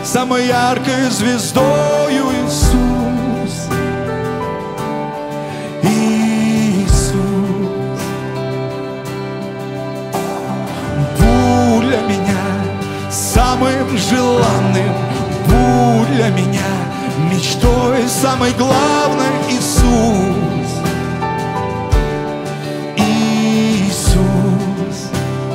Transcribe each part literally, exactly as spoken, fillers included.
самой яркой звездою Иисус. Иисус, будь для меня самым желанным, будь для меня мечтой самой главной, Иисус. Иисус,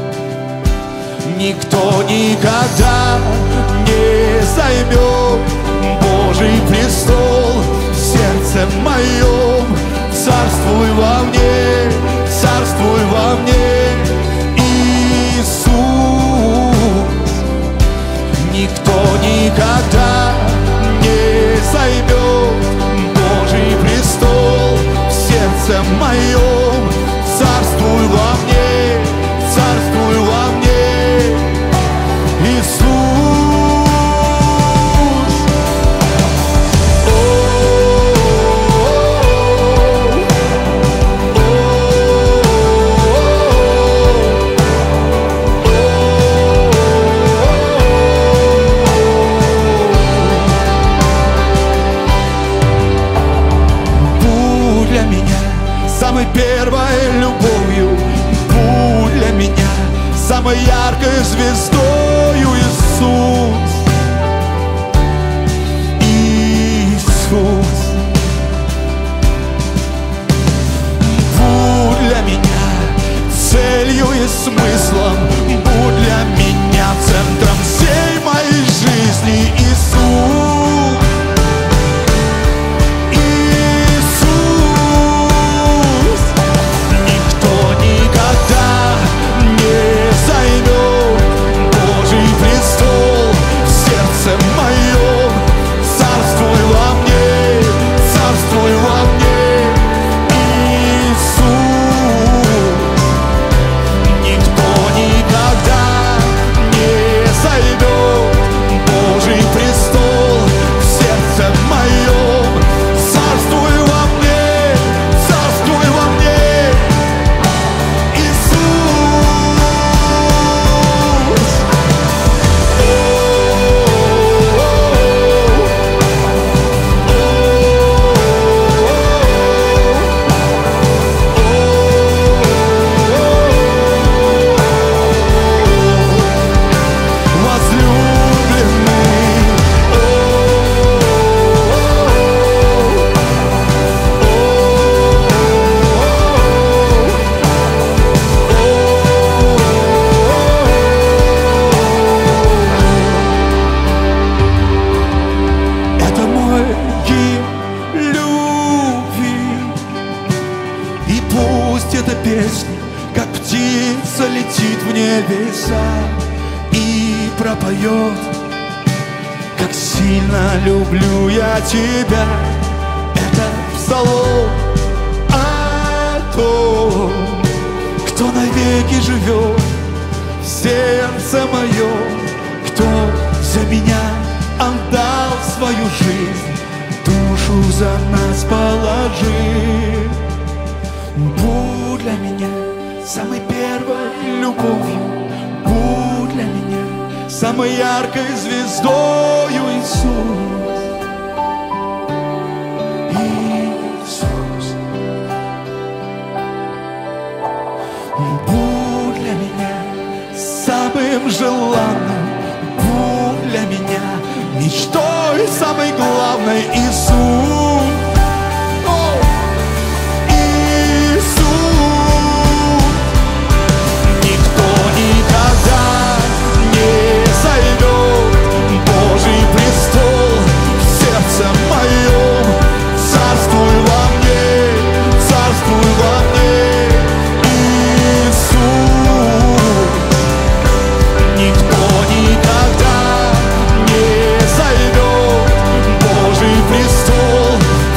никто никогда не займет Божий престол в сердце моем. Царствуй во мне, царствуй во мне, Иисус. Никто никогда не займет Божий престол в сердце моем. Царствуй во мне, царствуй во мне, Иисус. Самой первой любовью, будь для меня самой яркой звездою, Иисус. Иисус, будь для меня целью и смыслом, будь для меня центром всей моей жизни, Иисус. Люблю я тебя, это псалом о том, кто навеки живет в сердце моем, кто за меня отдал свою жизнь, душу за нас положил. Будь для меня самой первой любовью, будь для меня самой яркой звездою, Иисус. Иисус, будь для меня самым желанным, будь для меня мечтой самой главной, Иисус. Престол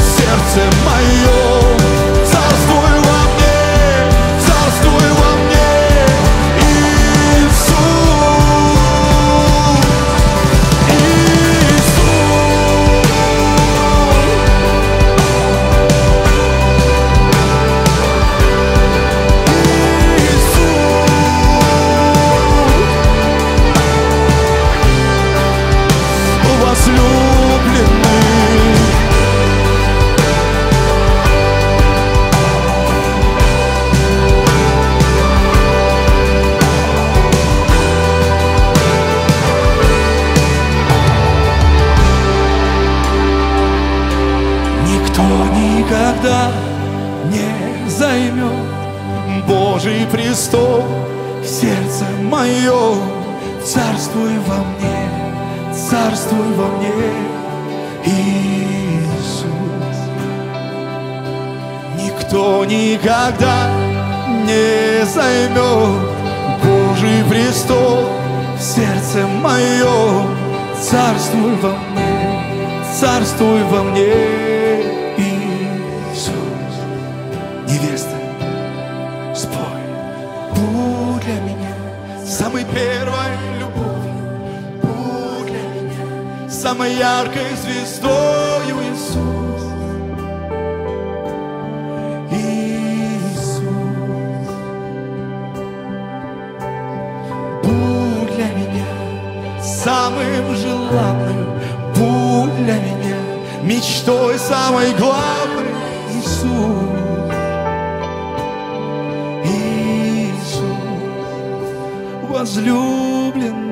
займет Божий престол в сердце моем. Царствуй во мне, царствуй во мне, Иисус. Никто никогда не займет Божий престол в сердце моем. Царствуй во мне, царствуй во мне, Иисус. Невеста, спой. Будь для меня самой первой любовью, будь для меня самой яркой звездою, Иисус. Иисус. Будь для меня самым желанным, будь для меня мечтой самой главной, Иисус. Иисус, возлюбленный.